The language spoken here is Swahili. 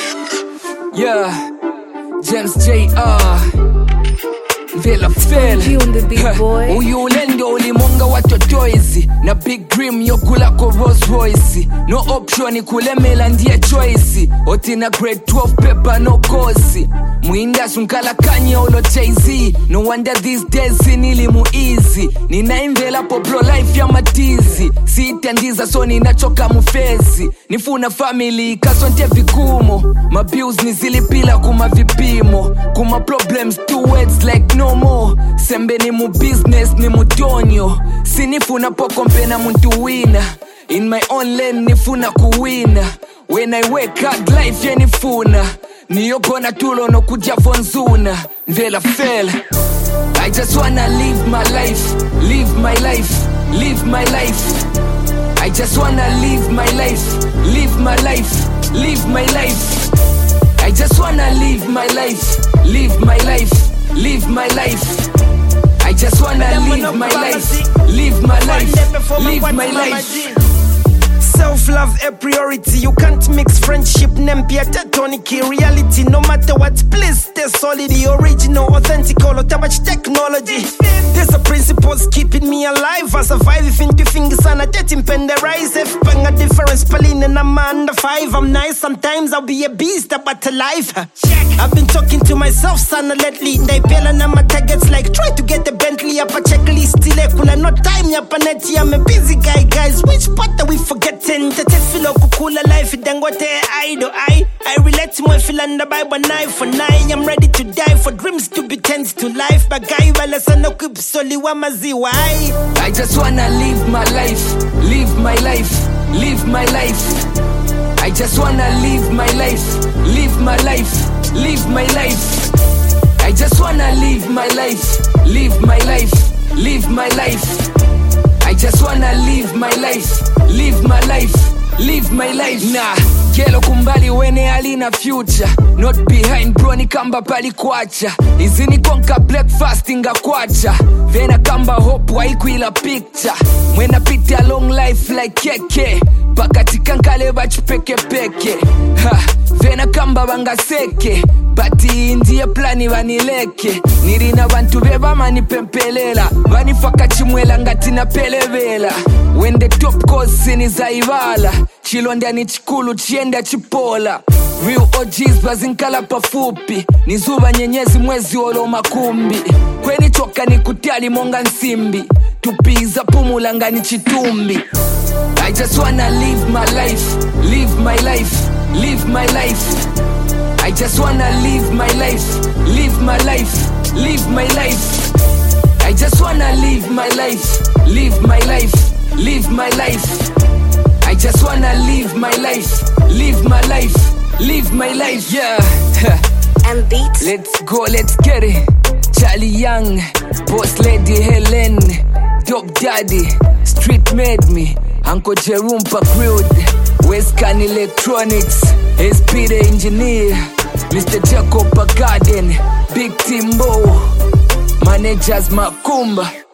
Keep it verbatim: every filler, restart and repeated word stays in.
Yeah, James J R Vela Fel Uyu ulendo ulimonga watotoizi na Big Grim yokula ko Rolls Royce. No option kulemela ndiye choice. Otina grade twelve paper no kosi. Muinda sunkala kanya ulo Jay-Z. No wonder these days nili mu easy. Nina imvela po blow life ya matizi. Siitendiza so ninachoka mufezi. Nifuna family kasonte vikumo. My bills nizilipila kuma vipimo. Kuma problems two words like no more. Sembe ni mu business ni mutonyo. Sinifuna po kompe na muntu wina. In my own lane nifuna kuwina. When I wake hard life ye nifuna. Niyogona tulo no kuja fonzuna. Vela Fel I just wanna live my life. Live my life. Live my life. I just wanna live my life. Live my life. Live my life. I just wanna live my life. Live my life. Live my life. I just wanna live my life. Live my life. Live my life. Self-love a priority. You can't mix friendship, nempia, tectonic reality. No matter what, please stay solid. The original, authentic, all of much technology. There's a principles keeping me alive. I survive if into fingers and I get in pen the rise. If bang a difference, Pauline and I'm under five. I'm nice, sometimes I'll be a beast, but alive. I've been talking to myself, son, lately. They pay and my targets like try to get the Bentley up a checklist. Still, no time, yapanetti. I'm a busy guy, guys. Which part are we forgetting? Tete filo kukula life dangote idol I I relate to my feel and the Bible knife for nine. I'm ready to die for dreams to be tense to life. But guy wala sana kup soli wa maziwa. I just wanna live my life. Live my life. Live my life. I just wanna live my life. Live my life. Live my life. I just wanna live my life. Live my life. Live my life. I just wanna live my life. Live my life. Live my life. Nah, kelo kumbali wene alina future. Not behind bro ni kamba pali kwacha. Izini konka breakfast inga kwacha. Vena kamba hope waikuila picture. Mwena piti a long life like keke. Pakati kankale bachi peke peke. Ha, vena kamba banga seke. Bati indiye plani vanileke. Nirina bantu beba mani pempelela. Vani faka chimwela ngati na pelevela. When the top cause ni zaibala. Chilonda ni chikulu chienda chipola. Real O Gs bazinkala pafupi. Nizuba nyenyezi mwezi olo makumbi. Kweni choka ni kutiali monga nsimbi. Tupiza pumulanga ni chitumbi. I just wanna live my life. Live my life. Live my life. I just wanna live my life. Live my life. Live my life. I just wanna live my life. Live my life. Live my life. I just wanna live my life. Live my life. Live my life. Yeah. And beats. Let's go, let's get it. Charlie Young, Boss Lady Helen, Dope Daddy, Street Made Me, Uncle Jerome Pakrud, Westcan Electronics, S P the Engineer, Mister Jacob Garden, Big Timbo, Managers Makumba.